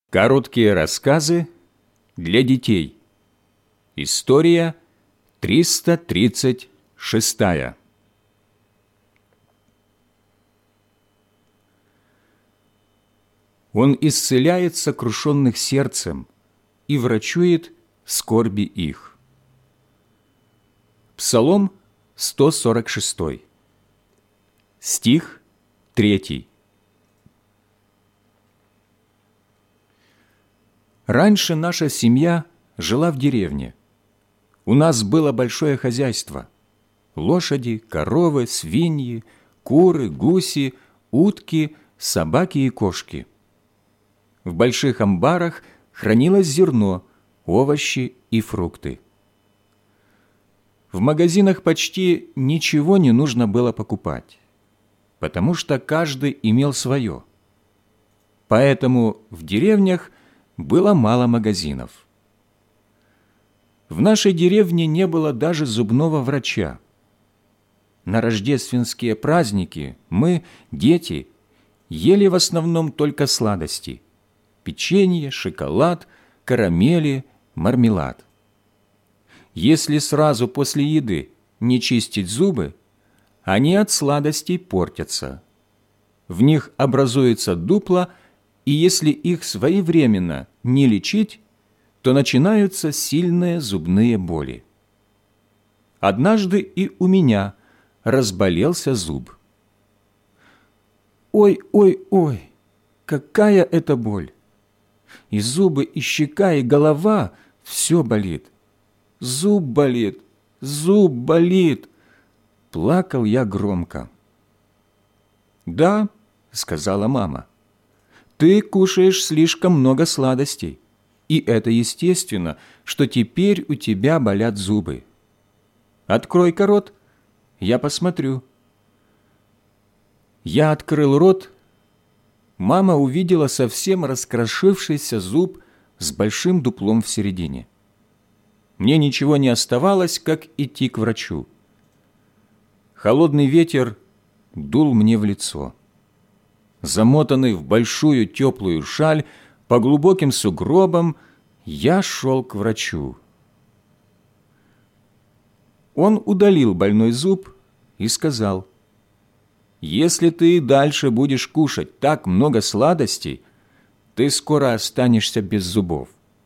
Короткие рассказы для детей. История 336. Он исцеляет сокрушенных сердцем и врачует скорби их. Псалом 146. Стих 3. Раньше наша семья жила в деревне. У нас было большое хозяйство. Лошади, коровы, свиньи, куры, гуси, утки, собаки и кошки. В больших амбарах хранилось зерно, овощи и фрукты. В магазинах почти ничего не нужно было покупать, потому что каждый имел свое. Поэтому в деревнях было мало магазинов. В нашей деревне не было даже зубного врача. На рождественские праздники мы, дети, ели в основном только сладости – печенье, шоколад, карамели, мармелад. Если сразу после еды не чистить зубы, они от сладостей портятся. В них образуется дупла, и если их своевременно не лечить, то начинаются сильные зубные боли. Однажды и у меня разболелся зуб. Ой, какая это боль! И зубы, и щека, и голова – все болит. Зуб болит, зуб болит. Плакал я громко. «Да», – сказала мама, – «ты кушаешь слишком много сладостей, и это естественно, что теперь у тебя болят зубы. Открой-ка рот, я посмотрю». Я открыл рот. Мама увидела совсем раскрошившийся зуб с большим дуплом в середине. Мне ничего не оставалось, как идти к врачу. Холодный ветер дул мне в лицо. Замотанный в большую теплую шаль, по глубоким сугробам, я шел к врачу. Он удалил больной зуб и сказал: «Если ты и дальше будешь кушать так много сладостей, ты скоро останешься без зубов».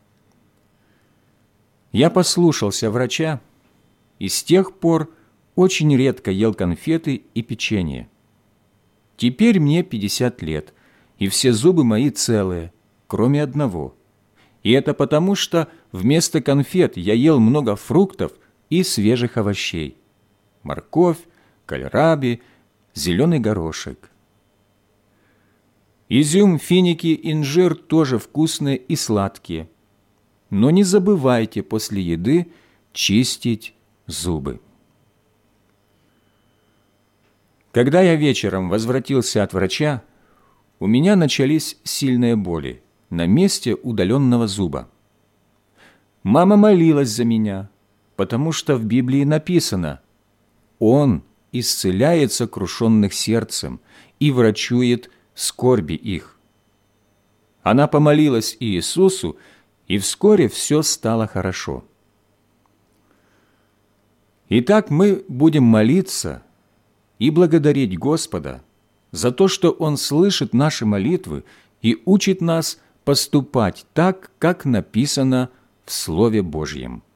Я послушался врача и с тех пор очень редко ел конфеты и печенье. Теперь мне 50 лет, и все зубы мои целые, кроме одного. И это потому, что вместо конфет я ел много фруктов и свежих овощей. Морковь, кальраби, зеленый горошек. Изюм, финики, инжир тоже вкусные и сладкие. Но не забывайте после еды чистить зубы. Когда я вечером возвратился от врача, у меня начались сильные боли на месте удаленного зуба. Мама молилась за меня, потому что в Библии написано: «Он исцеляет сокрушенных сердцем и врачует скорби их». Она помолилась Иисусу, и вскоре все стало хорошо. Итак, мы будем молиться и благодарить Господа за то, что Он слышит наши молитвы и учит нас поступать так, как написано в Слове Божьем.